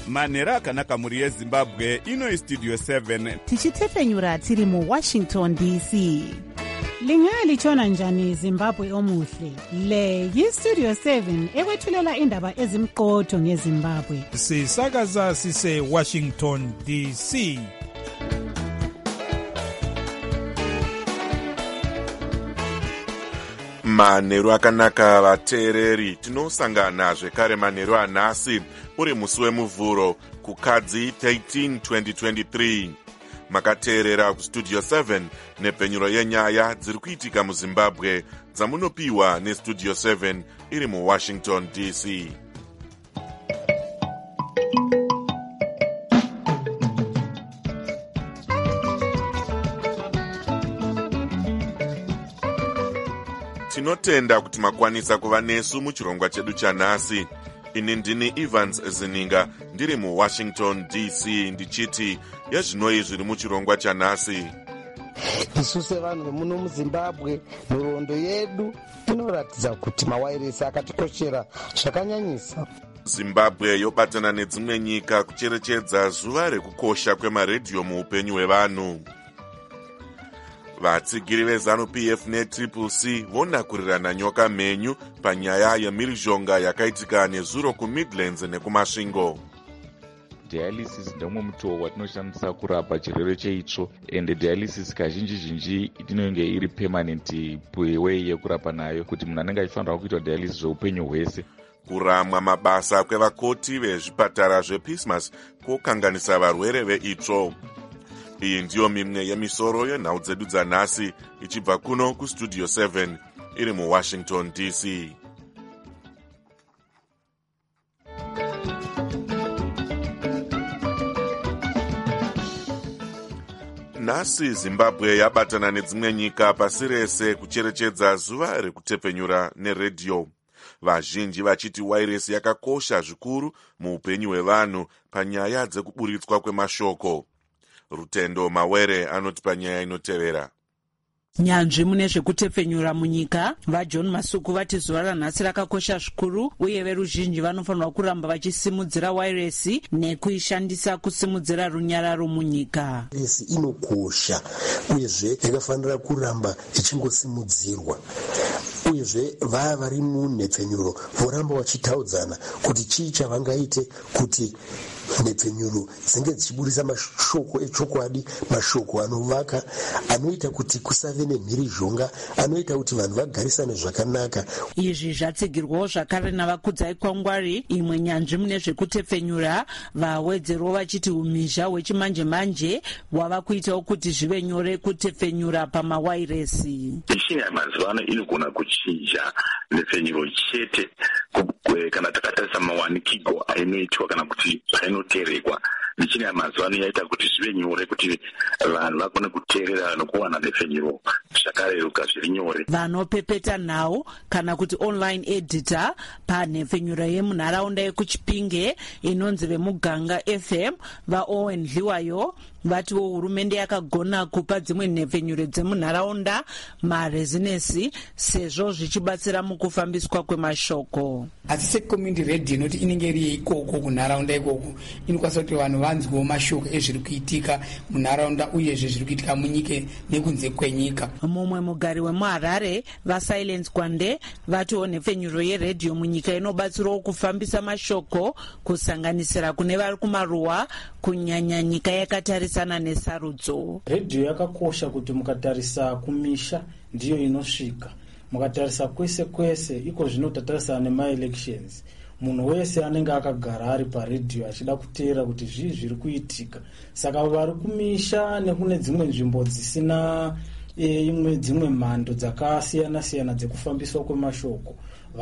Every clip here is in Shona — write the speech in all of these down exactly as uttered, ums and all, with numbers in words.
manhero akanaka mhuri yezimbabwe. Ino istudio seven tichitefenyura tiri muwashington D C. Lingalitshona njani Zimbabwe omuhle? Le yistudio seven ekwethulela indaba ezimqotho ngeZimbabwe. Sisakaza sise Washington D C. Manhero akanaka vateereri, tinosangana zvekare manhero anhasi uri musi wemuvhuro kukadzi thirteen twenty twenty-three. Makateerera kustudio seven nepfenyuro yenyaya dziri kuitika muZimbabwe dzamunopiwa nestudio seven iri muWashington D C. Tinotenda kuti makwanisa kuva nesu muchirongwa chedu chanhasi. Ini ndini Evans Zininga ndiri muWashington D C ndichiti yazvinoi zviri muchirongwa chanhasi. Isu sevanhu vemuno muZimbabwe, nhoroondo yedu inoratidza kuti mawairesi akatikoshera zvakanyanyisa. Zimbabwe yobatana nedzimwe nyika kucherechedza zuva rekukosha kwemaredhiyo muupenyu hwevanhu. Vatsigiri veZanu-P F neTriple C vonakurirana nyoka mhenyu panyaya yemhirizhonga yakaitika nezuro kuMidlands nekumasvingo. Dialysis ndomwe mutowo watinoshandisa kurapa chirwere cheitsvo, ende dialysis kazhinji zhinji inenge iri permanent way yekurapa nayo, kuti munhu anenge achifanira kuita dialysis zveupenyu hwese. Kuramwa mabasa kwevakoti vezvipatara zvePismas kokanganisa varwere veitsvo. Iyi ndiyo mimwe yemisoro yenhau dzedu dzanhasi ichibva kuno kustudio seven iri muWashington D C. Nhasi Zimbabwe yabatana nedzimwe nyika pasi rese kucherechedza zuva rekutepfenyura neredhiyo. Vazhinji vachiti wairesi yakakosha zvikuru muupenyu hwevanhu panyaya dzekuburitswa kwemashoko. Rutendo Mawere anoti panyaya inotevera. Nyanzvi mune zvekutepfenyura munyika vaJohn Masuku vati zuva ranhasi rakakosha zvikuru, uye veruzhinji vanofanirwa kuramba vachisimudzira wairesi nekuishandisa kusimudzira runyararo munyika. Wairesi inokosha uyezve yakafanira kuramba ichingosimudzirwa. Uyezve vaya vari munhepfenyuro voramba vachitaudzana kuti chii chavangaite kuti nhepfenyuro dzinge dzichiburisa mashoko echokwadi, mashoko anovaka, anoita kuti kusave nemhirizhonga, anoita kuti vanhu vagarisane zvakanaka. Izvi zvatsigirwawo zvakare navakudzai kwangwari, imwe nyanzvi mune zvekutepfenyura, vawedzerwo vachiti umhizha hwechimanje manje hwava kuitawo kuti zvive nyore kutepfenyura pamawairesi. Mishini yamazuva ano inogona kuchinja nhepfenyuro chete kana takatarisa mawanikigo ainoitwa kana kuti ainoterekwa. Michini yamazuva ano yaita kuti zvive nyore kuti vanhu vakone kuteerera nokuwana nhepfenyuro zvakareruka zviri nyore. Vanopepeta nhau kana kuti online editor panhepfenyuro yemunharaunda yekuchipinge inonzi vemuganga F M vaOwen Dliwayo vatiwo hurumende yakagona kupa dzimwe nhepfenyuro dzemunharaunda marezinesi sezvo zvichibatsira mukufambiswa kwemashoko. Asi secommunity radio inoti inenge iri ikoko kunharaunda ikoko inokwanisa kuti vanhu vanzwewo mashoko ezviri kuitika munharaunda uyezve zviri kuitika munyika nekunze kwenyika. Mumwe mugari wemuHarare vaSilence Kwande vatiwo nhepfenyuro yeredhiyo munyika inobatsirawo kufambisa mashoko kusanganisira kune vari kumaruwa kunyanya nyika yakatarisana nesarudzo. Redhiyo yakakosha kuti mukatarisa kumisha ndiyo inosvika, mukatarisa kwese kwese iko zvino tatarisana nemaelections, munhu wese anenge akagara ari paredhiyo achida kuteera kuti zvii zviri kuitika. Saka vari kumisha nekune dzimwe nzvimbo dzisina e, imwe dzimwe mhando dzakasiyana siyana dzekufambiswa kwemashoko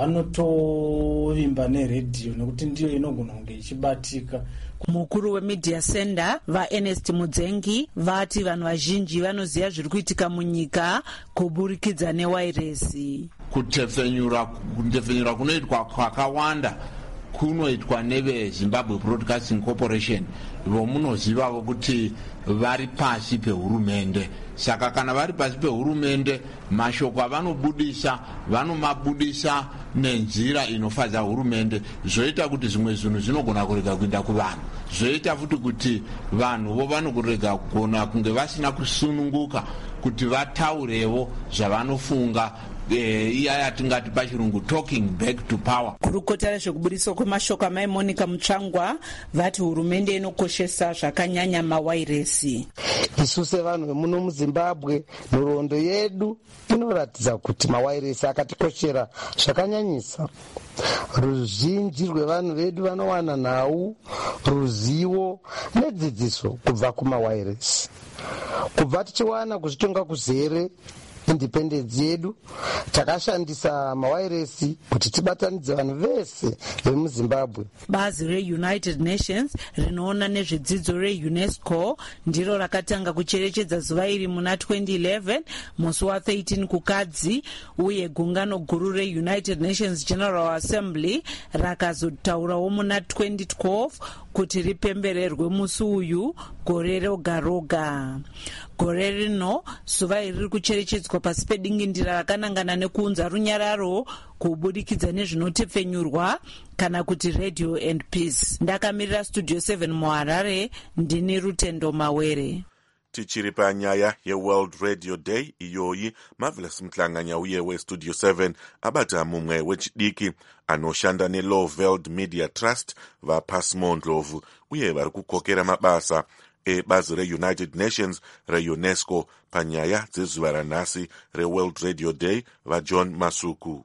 vanotovimba neredhiyo nekuti ndiyo inogona kunge ichibatika. Mukuru wemedia center vaErnest Mudzengi vati vanhu vazhinji vanoziva zviri kuitika munyika kuburikidza newairesi. Kutepfenyura kutepfenyura kunoitwa kwakawanda kunoitwa neveZimbabwe Broadcasting Corporation, vomunozivawo kuti vari pasi pehurumende. Saka kana vari pasi pehurumende, mashoko avanobudisa vanomabudisa nenzira inofadza hurumende, zvoita kuti zvimwe zvinhu zvinogona kurega kuenda kuvanhu, zvoita futi kuti vanhu vo vanokurega kugona kunge vasina kusununguka kuti vataurewo zvavanofunga, iya yatingati pachirungu talking back to power. Gurukota rezvekubudiswa kwemashoko amai Monica Mutsvangwa vati hurumende inokoshesa zvakanyanya mawairesi. Isu sevanhu vemuno muZimbabwe, nhoroondo yedu inoratidza kuti mawairesi akatikoshera zvakanyanyisa. Ruzhinji rwevanhu vedu vanowana nhau, ruzivo nedzidziso kubva kumawairesi. Kubva tichiwana kuzvitonga kuzere independence yedu, takashandisa mawairesi kuti tibatanidze vanhu vese vemuZimbabwe. Bazi reUnited Nations rinoona nezvedzidzo reUNESCO ndiro rakatanga kucherechedza zuva iri muna twenty eleven musi wa13 kukadzi, uye gungano guru reUnited Nations General Assembly rakazotaurawo muna twenty twelve kuti ripembererwe musi uyu gore roga roga. Gore rino zuva iri riri kucherechedzwa pasi pedingindira rakanangana nekuunza runyararo kubudikidza nezvinotepfenyurwa kana kuti Radio and Peace. Ndakamirira Studio seven muHarare, ndini Rutendo Mawere. Tichiri panyaya yeWorld Radio Day iyoyi, Marvelous Mhlanganya uye weStudio seven abata mumwe wechidiki anoshanda neLowveld Media Trust vaPasmo Ndlovu uye vari kukokera mabasa ebazi reUnited Nations reUNESCO panyaya dzezuva ranhasi reWorld Radio Day vaJohn Masuku.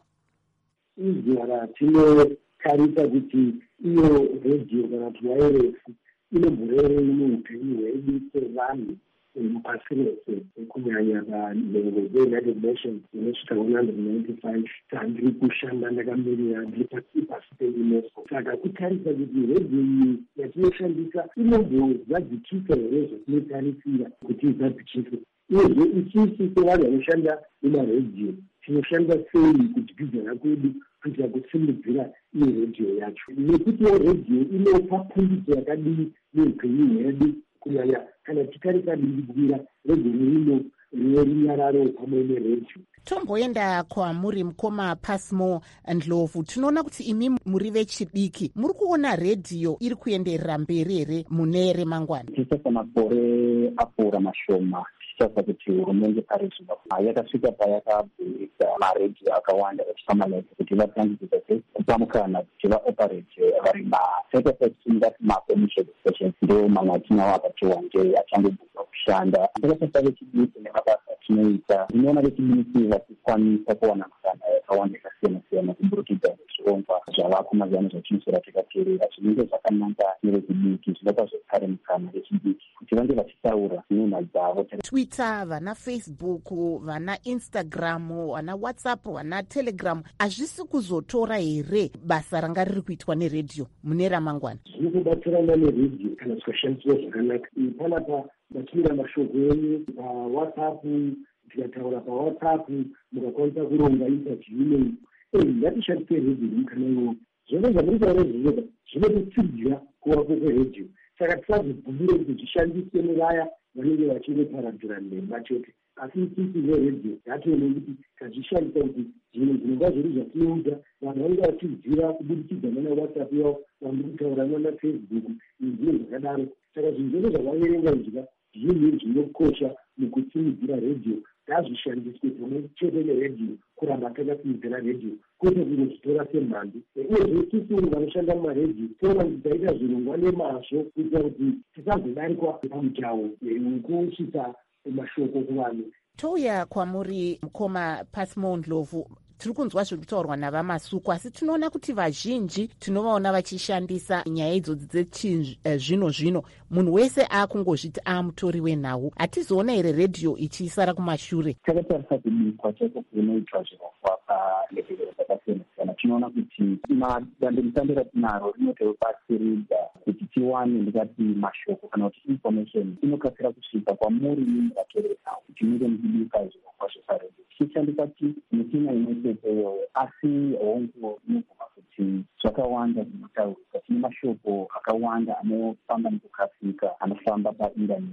Izuva ratinotarisa kuti iyo radio kana kuti wairesi inomborere muupenyu hwedu sevanhu mupasi rese, kunyanya panhengo dzeUnited Nations inosvika one hundred ninety-five tandiri kushanda ndakamirira ndiri pasi peUNESCO. Saka kutarisa kuti radio iyi yatinoshandisa inombozadzikisa here zvatinotarisira kuti izadzikise, uyezve isusu sevanhu vanoshanda mumaredhiyo tinoshanda sei kudzidzana kwedu kuitira kusimudzira iyo redhiyo yacho, nekutiwo redhiyo inopa pundutso yakadii muupenyu hwedu, kunyanya kana titarisa dingidira redhiyo rino rinerunyararo pamwe neredhiyo. Tomboenda kwamuri mukoma Pasmo Ndlovu, tinoona kuti imi muri vechidiki, muri kuona redhiyo iri kuenderera mberi here mune remangwana? Tichasa makore apfuura mashoma tichasa kuti hurumende pari zvino yakasvika payakabvisa maredhiyo akawanda epamanaiti kuti vatangidzisa kupa mukana kuti vaoperate vari masetesingati macommercial stations, ndo mamwe atinawo akati wandei achangobva kushanda. Takasasa vechidiki nemabasa atinoita, tinoona vechidiki vachikwanisa kuwana mukana yakawanda yakasiyana-siyana kuburikidza nezvirongwa zvavako mazuva zvatinosora takateerera zvinenge zvakananga nevechidiki, zvinopa zvekare mukana vechidiki kuti vange vachitaura nhunha dzavo. Twitter, vana Facebook, vana Instagram, vana WhatsApp, vana Telegram, hazvisi kuzotora here basa ranga riri kuitwa neredhiyo mune ramangwana? Zviri kubatsirana neredhiyo kana zvikashandiswa zvakanaka. Panapa matimira mashoko enyu paWhatsApp, tikataura paWhatsApp mukakwanisa kuronga interview. Ngatishandise redhiyo mukana iwowo. Zvone zvamuritaura zvinova zvinotitsidzira kuvako kweredhiyo. Saka tisazobvumire kuti tishandise nevaya vanenge vachingoparadzira nhemba chete, asi isusu neredhiyo ngatione kuti tazvishandisa kuti zvinhu zvinonga zviri zvatinoudza vanhu vanenge vachiziva kubudikidza nanaWhatsApp yavo, vanhu kutaura nanaFacebook nezvinhu zvakadaro. Saka zvinhu zvose zvavaverenga izva zvinhu zvinokosha mukusimudzira redhiyo, ngazvishandiswe pamwe chete neredhiyo, kuramba takasimudzira redhiyo kwete kungozvitora semhando. Uyezve isusu vanoshanda mumaredhiyo toona kuti taita zvirongwa nemazvo kuitira kuti tisazodarikwa pamutauro wekusvisa mashoko kuvanhu. Touya kwamuri mukoma Pasmo Ndlovu, tiri kunzwa zviri kutaurwa navaMasuku, asi tinoona kuti vazhinji tinovaona vachishandisa nyaya idzodzi dzechizvino zvino, munhu wese akungozviti amutori wenhau. Hatizoona here redhiyo ichisara kumashure? Takatarisa kubikwa chaiko kunoitwa zvirongwa palevhero dzakasiyana-siyana, tinoona kuti madandemutande ratinaro rinotobatsiridza kuti tiwane ndikati mashoko kana kuti information inokasira kusvika kwamuri nini vatoresa kuti muve mudibika zvirongwa zveparedhiyo. Tichishandisa ti mitina inoiteteyo, asi hongu inoguma kuti zvakawanda zvinotaurika. Tine mashoko akawanda anofamba nekukasika, anofamba paindaneti, zvokuti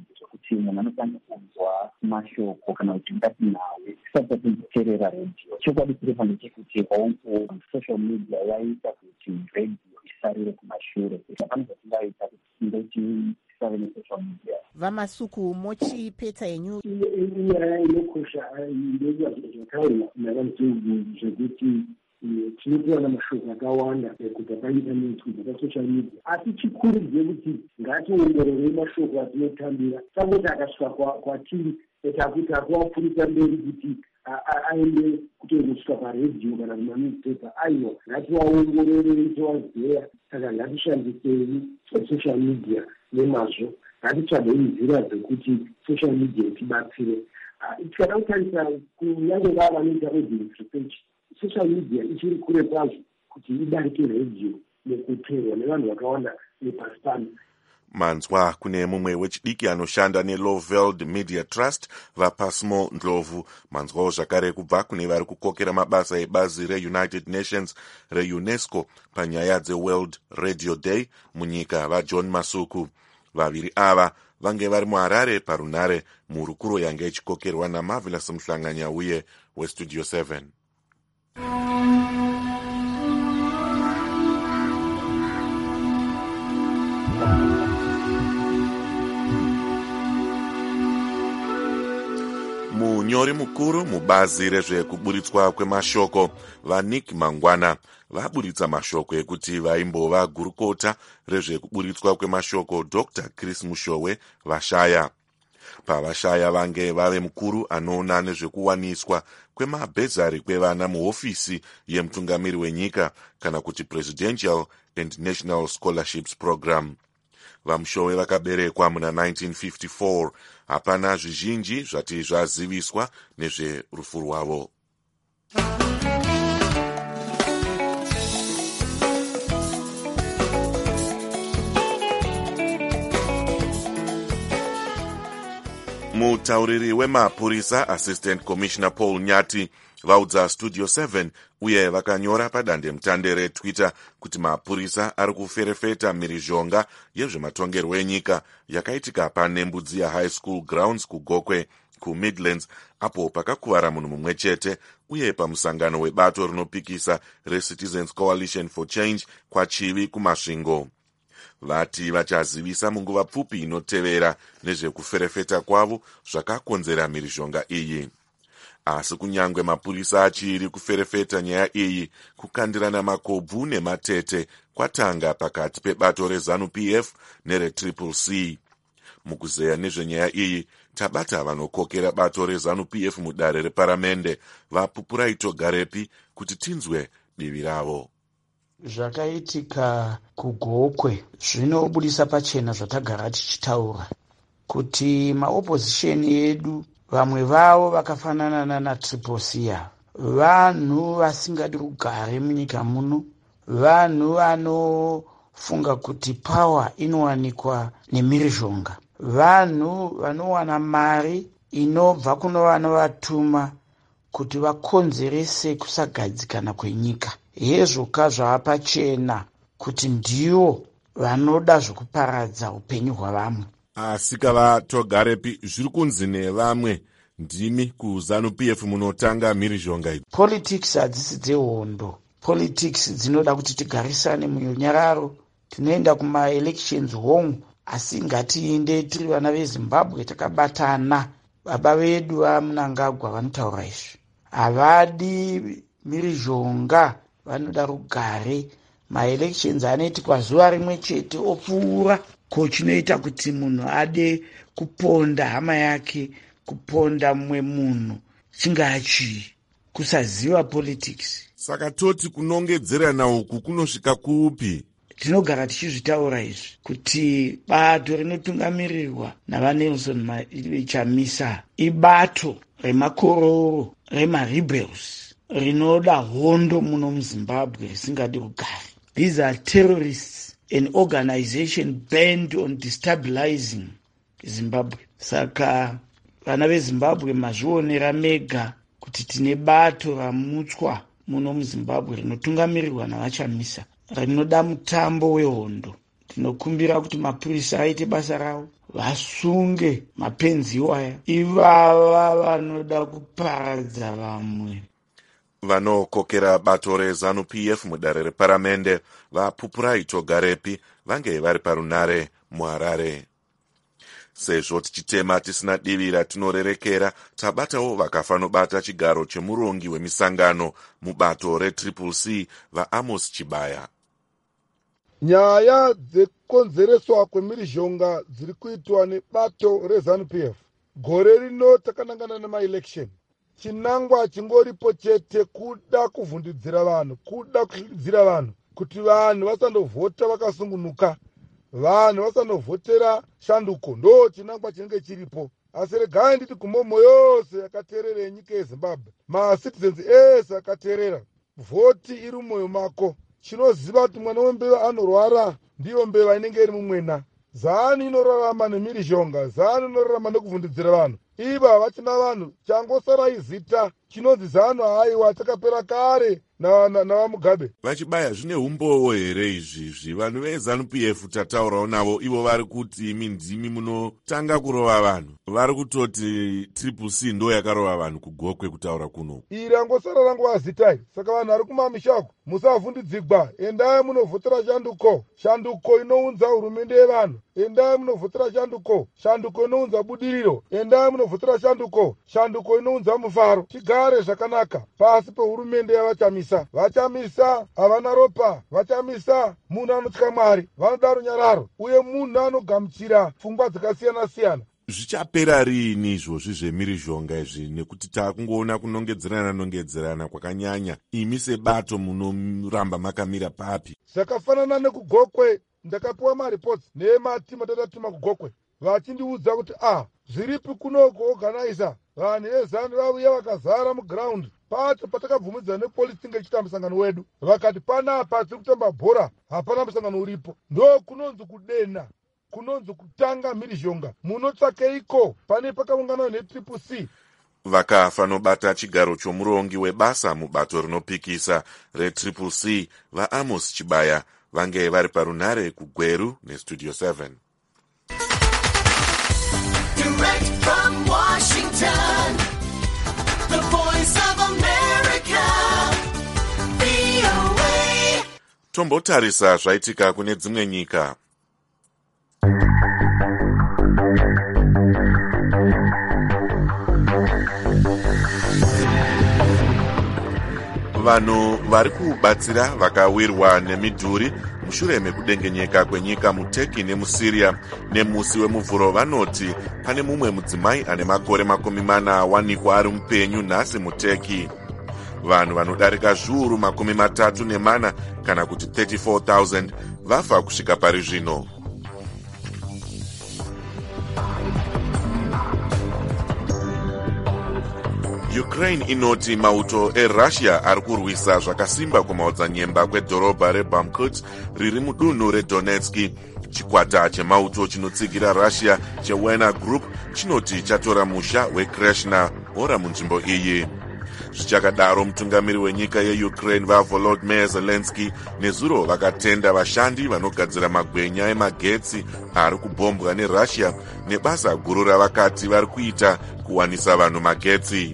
kuti munhu anofanira kunzwa mashoko kana kuti ngati nawe tisati tatimboteerera redhiyo. Chokwadi chiripo chekuti kwaonko social media yaita kuti redhiyo isarire kumashure. Zvakanaka tingaita kuti ndoti tisave nesocial media. Vamasuku mochipeta yenyu inyaya inokosha ndezvataura navanzungu zvekuti tinopiwa mashoko akawanda kubva paintaneti kubva pasocial media, asi chikuru ndechekuti ngationgorore mashoko atinotambira sangoti akasvika kwatiri takuti akuapfurisa mberi kuti aende kutongosvika paredhiyo kana kumanewspaper. aiwa ngativaongorore tovazeya. Saka ngatishandisei social media nemazvo, ngatitsvagei nzira dzekuti social media itibatsire. Tikada kutarisa kunyange vava vanoita audience research, social media ichiri kure kwazvo kuti idarike redhiyo nekuteerwa nevanhu vakawanda nepasi pano. Manzwa kune mumwe wechidiki anoshanda neLoveld Media Trust vaPasmo Ndlovu. Manzwawo zvakare kubva kune vari kukokera mabasa ebazi reUnited Nations reUNESCO panyaya dzeWorld Radio Day munyika vaJohn Masuku. Vaviri ava vange vari muHarare parunare mhurukuro yange ichikokerwa naMarvelous Muhlanganya uye weStudio seven. Munyori mukuru mubazi rezvekuburitswa kwemashoko vaNick Mangwana vaburitsa mashoko ekuti vaimbova gurukota rezvekuburitswa kwemashoko Doctor Chris Mushowe vashaya. Pavashaya vange vave mukuru anoona nezvekuwaniswa kwemabhezari kwevana muhofisi yemutungamiri wenyika kana kuti Presidential and National Scholarships Program. VaMushowe vakaberekwa muna nineteen fifty-four. Hapana zvizhinji zvati zvaziviswa nezverufu rwavo. Mutauriri wemapurisa Assistant Commissioner Paul Nyati vaudza Studio seven uye vakanyora padande mutande reTwitter kuti mapurisa ari kuferefeta mhirizhonga yezvematongerwo enyika yakaitika panembudzi ya High School Grounds kuGokwe kuMidlands apo pakakuvara munhu mumwe chete uye pamusangano webato rinopikisa reCitizens Coalition for Change kwaChivi kumasvingo. Vati vachazivisa munguva pfupi inotevera nezvekuferefeta kwavo zvakakonzera mhirizhonga iyi. Asi kunyangwe mapurisa achiri kuferefeta nyaya iyi, kukandirana makobvu nematete kwatanga pakati pebato reZANU-P F nereTriple C. Mukuzeya nezvenyaya iyi, tabata vanokokera bato reZANU-P F mudare reparamende vaPupuraito Garepi kuti tinzwe divi ravo. Zvakaitika kuGokwe zvinobudisa pachena zvatagara tichitaura kuti maopposition edu vamwe vavo vakafanana naTriple C, vanhu vasingadi kugare munyika muno, vanhu vanofunga kuti power inowanikwa nemhirizhonga, vanhu vanowana mari inobva kuno vanovatuma kuti vakonzerese kusagadzikana kwenyika. Hezvoka zvapachena kuti ndiwo vanoda zvokuparadza upenyu hwavamwe. Asi kavatogarepi zviri kunzi nevamwe ndimi kuZANU-P F munotanga mhirizhonga iyi. Politics hadzisi dzehondo. Politics dzinoda kuti tigarisane munyararo. Tinoenda kuma-elections home, asi ngatiinde tiri vana veZimbabwe takabatana. Baba vedu vaMnangagwa vanotaura izvi. Havadi mhirizhonga, vanoda rugare. Ma-elections anoitikwa zuva rimwe chete opfuura. Ko chinoita kuti munhu ade kuponda hama yake, kuponda mumwe munhu, chingaa chii, kusaziva politics. Saka toti kunongedzerana uku kunosvika kupi? Tinogara tichizvitaura izvi kuti bato rinotungamirirwa navaNelson Chamisa ibato remakororo remarebels rinoda hondo muno muZimbabwe risingadi kugara. These are terrorists, an organization bent on destabilizing Zimbabwe. Saka vana veZimbabwe mazvionera mega kuti tine bato ramutswa muno muZimbabwe rinotungamirirwa navaChamisa rinoda mutambo wehondo. tinokumbira kuti mapurisa aite basa ravo, vasunge mapenzi aya, ivava vanoda kuparadza vamwe. Vanokokera bato rezanu-P F mudare reparamende vaPupurai Togarepi vange vari parunare muHarare. Sezvo tichitema tisina divira tinorerekera, tabatawo vakafanobata chigaro chemurongi wemisangano mubato retriple C vaAmos Chibaya. Nyaya dzekonzereswa kwemhirizhonga dziri kuitwa nebato rezanu-P F. Gore rino takanangana nemaelection. Chinangwa chingoripo chete kuda kuvhundudzira vanhu, kuda kuhlidzira vanhu kuti vanhu vasandovhota vakasungunuka, vanhu vasanovhotera shanduko. Ndo chinangwa chinenge chiripo. Asi regai nditi kumomo yose yakateerera yenyika yeZimbabwe, macitizens ese akateerera, vhoti iri mumwoyo mako. Chinoziva kuti mwana wembeva anorwara ndiyo mbeva inenge iri mumwena. Zanu inorarama nemhirizhonga, zanu inorarama nekuvhundudzira vanhu. Iva vachina vanhu changosara izita chinonzi zanu haiwa takapera kare navamugabe na, na vachibaya. Zvine umbowo here izvizvi? Vanhu vezanu-P F tataurawo navo, ivo vari kuti imi ndimi munotanga kurova vanhu, vari kutoti triple C ndo yakarova vanhu kugokwe kutaura kuno. Iri angosara rangova zitai. Saka vanhu vari kumamishako musavhundudzigwa, endai munovhotera shanduko, shanduko inounza hurumende yevanhu, endai munovhotera shanduko, shanduko inounza budiriro, endai munovhotera shanduko, shanduko inounza mufaro. Tigare zvakanaka pasi pehurumende yavachamisa. Vachamisa havana ropa, vachamisa munhu anotya Mwari, vanoda runyararo, uye munhu anogamuchira pfungwa dzakasiyana siyana. Zvichapera rini izvozvi zvemhirizhonga izvi, nekuti takungoona kunongedzerana nongedzerana kwakanyanya? Imi sebato munoramba makamira papi? Zvakafanana nekugokwe, ndakapiwa maripoti nematimu atatatuma kugokwe, vachindiudza kuti ah, zviripi kuno kuorganiza vanhu vezanu vauya vakazara muground. Pacho patakabvumidzana nepolisi tinge ichita musangano wedu, vakati panapa tiri kutamba bhora, hapana musangano uripo. Ndo kunonzi kudena, kunonzi kutanga mhirizhonga. Munotsvakeiko pane pakaungana netriple C? Vakafanobata chigaro chomurongi webasa mubato rinopikisa retriple C vaAmos Chibaya vange vari parunare kuGweru nestudio seven. Direct from Washington, the voice of America, V O A. Tombotarisa zvaitika kune dzimwe nyika. Vanhu vari kubatsira vakawirwa nemidhuri mushure mekudengenyeka kwenyika muTurkey nemuSyria nemusi wemuvhuro vanoti pane mumwe mudzimai ane makore makumi mana awanikwa ari mupenyu nhasi muTurkey. Vanhu vanodarika zviuru makumi matatu nemana kana kuti thirty-four thousand vafa kusvika pari zvino. Ukraine inoti mauto eRussia ari kurwisa zvakasimba kumaodzanyemba kwedhorobha reBamkut riri mudunhu reDonetsk. Chikwata chemauto chinotsigira Russia cheWagner Group chinoti chatora musha weKreshna ora munzvimbo iyi. Zvichakadaro, mutungamiri wenyika yeUkraine vaVolodymyr Zelensky nezuro vakatenda vashandi vanogadzira magwenya emagetsi ari kubhombwa neRussia nebasa guru ravakati vari kuita kuwanisa vanhu magetsi.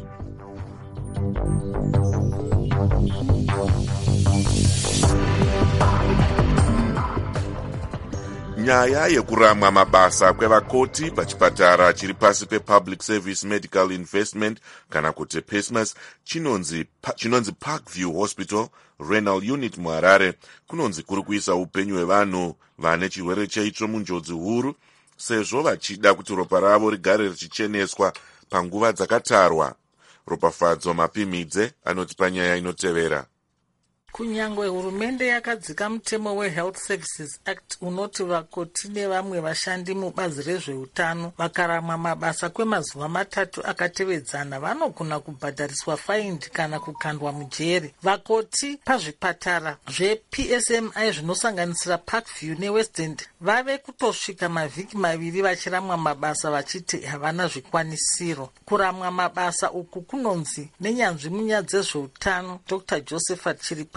Nyaya yekuramwa mabasa kwevakoti pachipatara chiri pasi pePublic Service Medical Investment kana kuti PESMAS chinonzi, chinonzi Parkview Hospital Renal Unit muHarare kunonzi kuri kuisa upenyu hwevanhu vane chirwere cheitsvo munjodzi huru, sezvo vachida kuti ropa ravo rigare richicheneswa panguva dzakatarwa. Ropafadzo Mapimidze anoti panyaya inotevera. Kunyangwe hurumende yakadzika mutemo weHealth Services Act unoti vakoti nevamwe vashandi mubazi rezveutano vakaramwa mabasa kwemazuva matatu akatevedzana vanogona kubhadhariswa faindi kana kukandwa mujeri. Vakoti pazvipatara zveP S M I zvinosanganisira Parkview neWest End vave kutosvika mavhiki maviri vachiramwa mabasa vachiti havana zvikwanisiro. Kuramwa mabasa uku kunonzi nenyanzvi munyaya dzezveutano Doctor Josephat Chiripa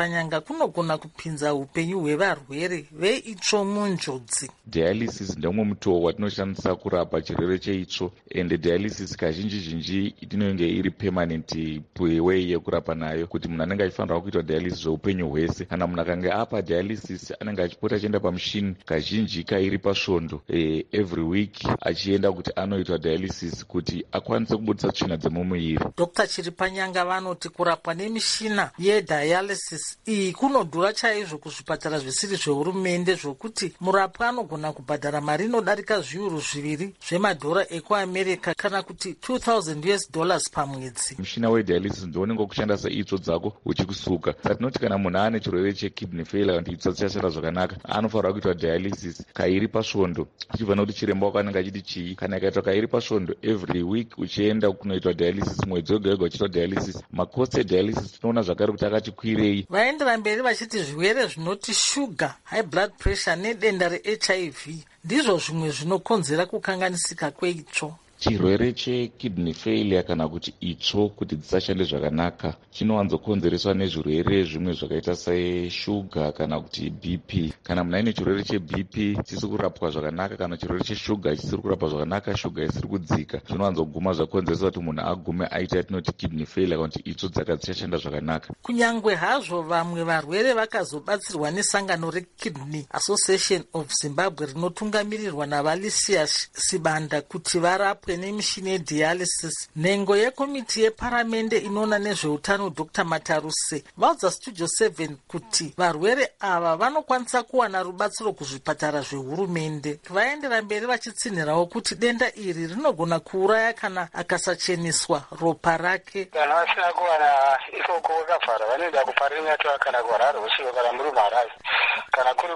Chiripanyanga kunogona kupinza upenyu hwevarwere veitsvo munjodzi. Dialysis ndomwe mutowo watinoshandisa kurapa chirwere cheitsvo, ende dialysis kazhinji zhinji inenge iri permanent way yekurapa nayo, kuti munhu anenge achifanira kuitwa dialysis zveupenyu hwese. Kana munhu akange apa dialysis anenge achipota achienda pamushini kazhinji kairi pasvondo eh, every week achienda kuti anoitwa dialysis kuti akwanise kubudisa tsvina dzemumuviri. Dr Chiripanyanga vanoti kurapwa nemishina yedialysis iyi kunodhura chaizvo kuzvipatara zvisiri zvehurumende, zvokuti murapwa anogona kubhadhara mari inodarika zviuru zviviri zvemadhora ekuamerica kana kuti two thousand US dollars pamwedzi. Mushina wedialysis ndiwo unenge kushanda seitsvo dzako uchikusuka. Saka tinoti kana munhu ane chirwere chekidney failure kuti itsvo dzichashanda zvakanaka, anofanira kuitwa dialysis kairi pasvondo, achibva nekuti chiremba wako anenge achiti chii. Kana ikaitwa kairi pasvondo every week uchienda kunoitwa dialysis mwedzi wega wega uchiitwa dialysis, makosti edialysis tinoona zvakare kuti akati kwirei. Vaendera mberi vachiti zvirwere zvinoti shuga, high blood pressure nedenda reH I V ndizvo zvimwe zvinokonzera kukanganisika kweitsvo. Chirwere chekidney failure kana kuti itsvo kuti dzisashande zvakanaka chinowanzokonzereswa nezvirwere zvimwe zvakaita seshuga kana kuti B P. Kana munhu aine chirwere cheB P chisiri kurapwa zvakanaka, kana chirwere cheshuga chisiri kurapwa zvakanaka, shuga isiri kudzika, zvinowanzoguma zvakonzeresa kuti munhu agume aita yatinoti kidney failure kana kuti itsvo dzake dzichashanda zvakanaka. Kunyangwe hazvo vamwe varwere vakazobatsirwa nesangano reKidney Association of Zimbabwe rinotungamirirwa naValisius Sibanda kuti varapwe nemishini yedialysis, nhengo yekomiti yeparamende inoona nezveutano Dr Mataruse vaudza Studio seven kuti varwere ava vanokwanisa kuwana rubatsiro kuzvipatara zvehurumende. Vaendera mberi vachitsinhirawo kuti denda iri rinogona kuuraya kana akasacheneswa ropa rake. Kana vasina kuwana ikoko vakavhara vanoenda kuparinyatwa kana kuhara rusivo kana muri maravi kana kuri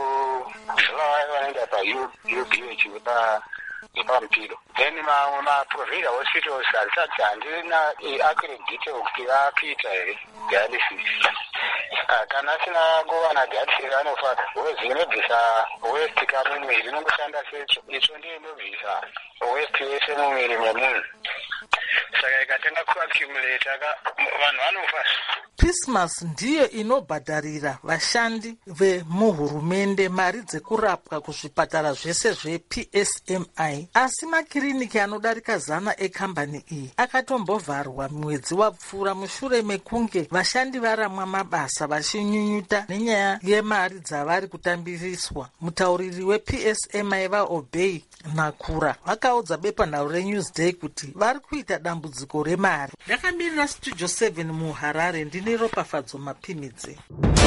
kuzvivava vanoenda pa-U B H vepa nepamupiro. Then mamwe ma-provider hospitals harisati handina accredite kuti vakuita here dialysis. Kana asina kuwana dialysis anofa zinobvisa waste kamumwiri, inongoshanda secho. Itsvo ndiyo inobvisa waste yese mumwiri memunhu. Saka ikatanga kuaccumulate vanhu vanofa. Christmas ndiyo inobhadharira vashandi vemuhurumende mari dzekurapwa kuzvipatara zvese zveP S M I, asi makiriniki anodarika zana ekambani iyi akatombovharwa mwedzi wapfuura mushure mekunge vashandi varamwa mabasa vachinyunyuta nenyaya yemari dzavari kutambiriswa. Mutauriri weP S M I vaObey Nakura vakaudza bepanhau reNewsday kuti vari kuita dambudziko remari. Ndakamirira Studio seven muHarare, ndine Ropafadzo Mapimidzi.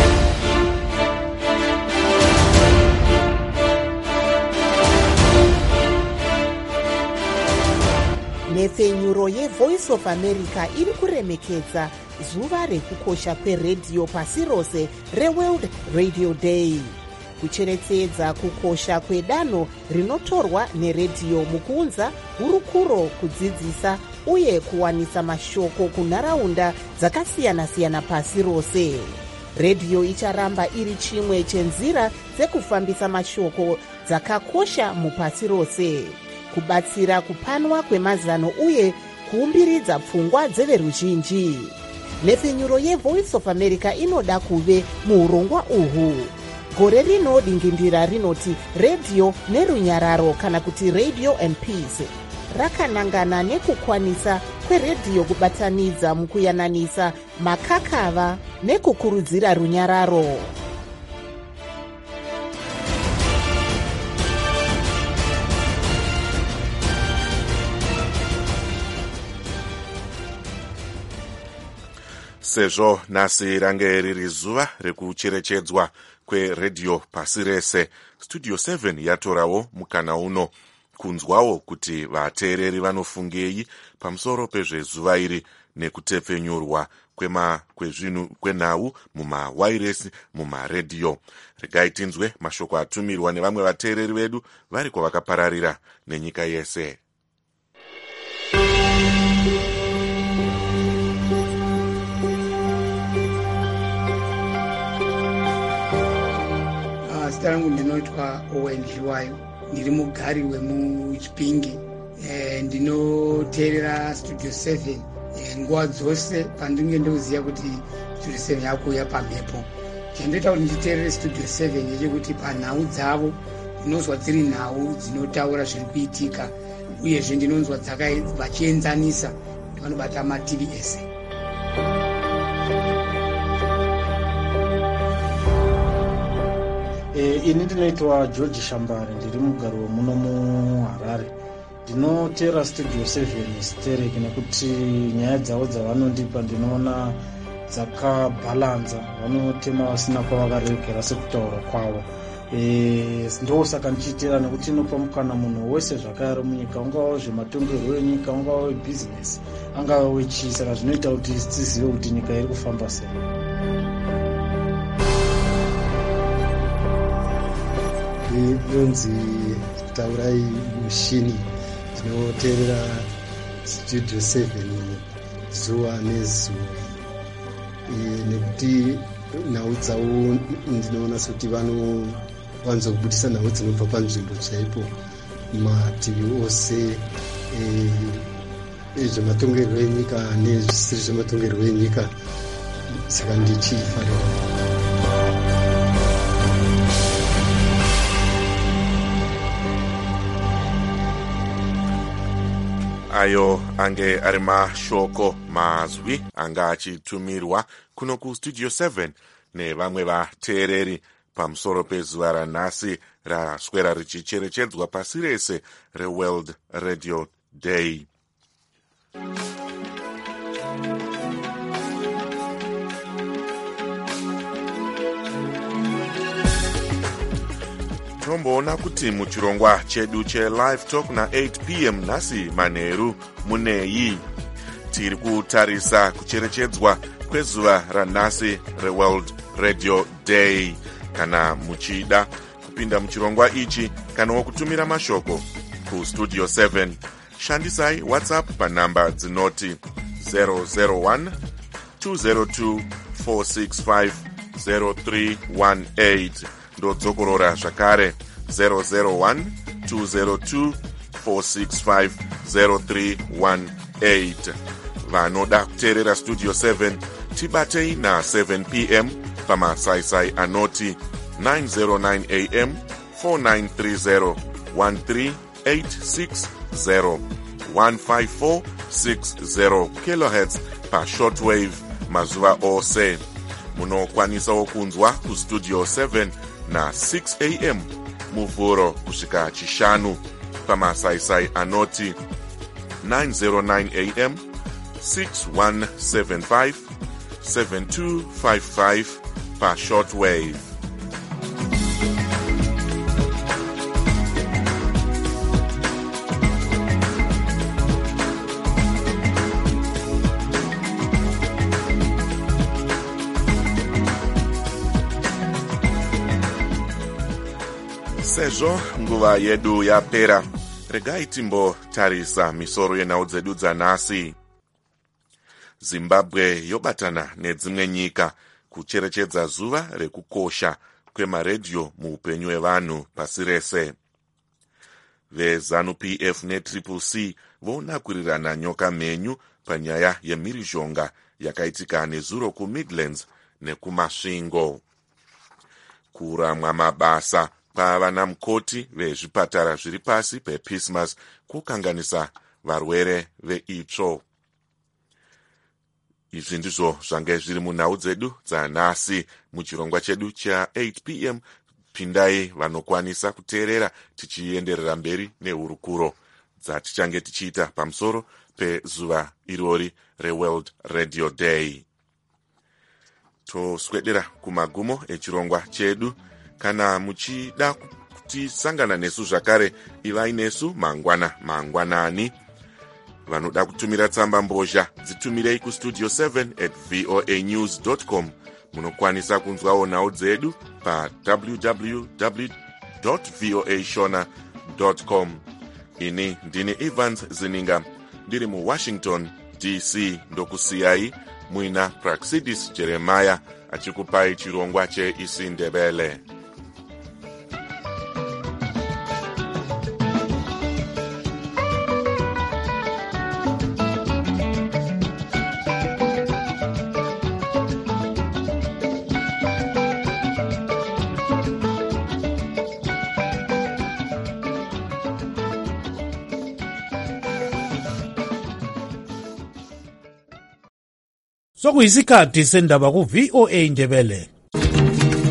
nhefenyuro yevoice of america iri kuremekedza zuva rekukosha kweredhiyo pasi rose reworld radio day, kucherechedza kukosha kwedanho rinotorwa neredhiyo mukuunza hurukuro, kudzidzisa uye kuwanisa mashoko kunharaunda dzakasiyana-siyana pasi rose. Redhiyo icharamba iri chimwe chenzira dzekufambisa mashoko dzakakosha mupasi rose, kubatsira kupanwa kwemazano uye kuumbiridza pfungwa dzeveruzhinji. Nhefenyuro yevoice of america inoda kuve muurongwa uhu. Gore rino dingindira rinoti redhiyo nerunyararo kana kuti radio and peace, rakanangana nekukwanisa kweredhiyo kubatanidza mukuyananisa makakava nekukurudzira runyararo. Sezvo nhasi range riri zuva rekucherechedzwa kweredhiyo pasi rese, Studio seven yatorawo mukana uno kunzwawo kuti vateereri vanofungei pamusoro pezvezuva iri nekutepfenyurwa kwema kwezvinhu kwenhau mumawairesi mumaredhiyo. Regai tinzwe mashoko atumirwa nevamwe vateereri vedu vari kwavakapararira nenyika yese. Zita rangu ndinoitwa Owen Zhiwayo, ndiri mugari wemuChipinge. E, ndinoteerera Studio seven e, nguva dzose pandinge ndoziva kuti studio seven yakuuya pamhepo. Chandoita kuti nditeerere studio seven ndechekuti panhau dzavo ndinonzwa dziri nhau dzinotaura zviri kuitika, uyezve ndinonzwa vachienzanisa kuti vanobata mativi ese. E, ini ndinoitwa George Shambare, ndiri mugaro muno muHarare. Ndinoteera studio seven sterek nekuti nyaya dzavo dzavanondipa ndinoona dzakabhalanza, vanotema vasina kwavakarerekera sekutaura kwavo. E, ndo saka ndichiteera nekuti inopa mukana munhu wese zvakare munyika, ungava zvematongerwo enyika, ungava webhizinesi, angava wechii. Saka zvinoita kuti tizive kuti nyika iri kufamba sei. inonzi taurai mushini. Ndinoteerera studio seven zuva nezuva nekuti nhau dzavo ndinoona sekuti vanovanza kubudisa nhau dzinobva panzvimbo chaipo mativi ose ezvematongerwo enyika nezvisiri zvematongerwo enyika. Saka ndichifarira. Ayo ange ari mashoko mazwi anga achitumirwa kuno kustudio seven nevamwe vateereri pamusoro pezuva ranhasi raswera richicherechedzwa pasi rese reWorld Radio Day. Tomboona kuti muchirongwa chedu chelive talk na eight p m nhasi manheru munei. Tiri kutarisa kucherechedzwa kwezuva ranhasi reWorld Radio Day. Kana muchida kupinda muchirongwa ichi kana kutumira mashoko kustudio seven, shandisai WhatsApp panhamba dzinoti zero zero one two zero two four six five zero three one eight. Ndodzokorora zvakare zero zero one two zero two four six five zero three one eight. Vanoda kuteerera studio seven tibatei na seven p m pamasaisai anoti nine oh nine a m four nine three zero one three eight six zero one five four six zero kilohertz pa shortwave mazuva ose. Munokwanisawo kunzwa kustudio seven na six a m muvhuro kusvika chishanu pamasaisai anoti nine oh nine a m six one seven five seven two five five pa shortwave. Sezvo nguva yedu yapera, regai timbotarisa misoro yenhau dzedu dzanhasi. Zimbabwe yobatana nedzimwe nyika kucherechedza zuva rekukosha kwemaredhiyo muupenyu hwevanhu pasi rese. VeZanu P F neTriple C vonakurirana nyoka mhenyu panyaya yemhirizhonga yakaitika nezuro kuMidlands nekumasvingo. Kuramwa mabasa pavana mukoti vezvipatara zviri pasi pePismas kukanganisa varwere veitsvo. Izvi ndizvo zvange zviri munhau dzedu dzanhasi muchirongwa chedu cha eight p m. Pindai vanokwanisa kuteerera tichienderera mberi nehurukuro dzatichange tichiita pamusoro pezuva irori reWorld Radio Day. Toswedera kumagumo echirongwa chedu. Kana muchida kutisangana nesu zvakare, ivai nesu mangwana mangwanani. Vanoda kutumira tsamba mbozha dzitumirei kustudio seven at voa news dot com. Munokwanisa kunzwawo nhau dzedu pa w w w dot voa shona dot com. Ini ndini Evans Zininga, ndiri muWashington D C, ndokusiyai muina Praxidis Jeremiah achikupai chirongwa cheIsindebele. sokuyisikhathi sendaba ku-V O A Indebele.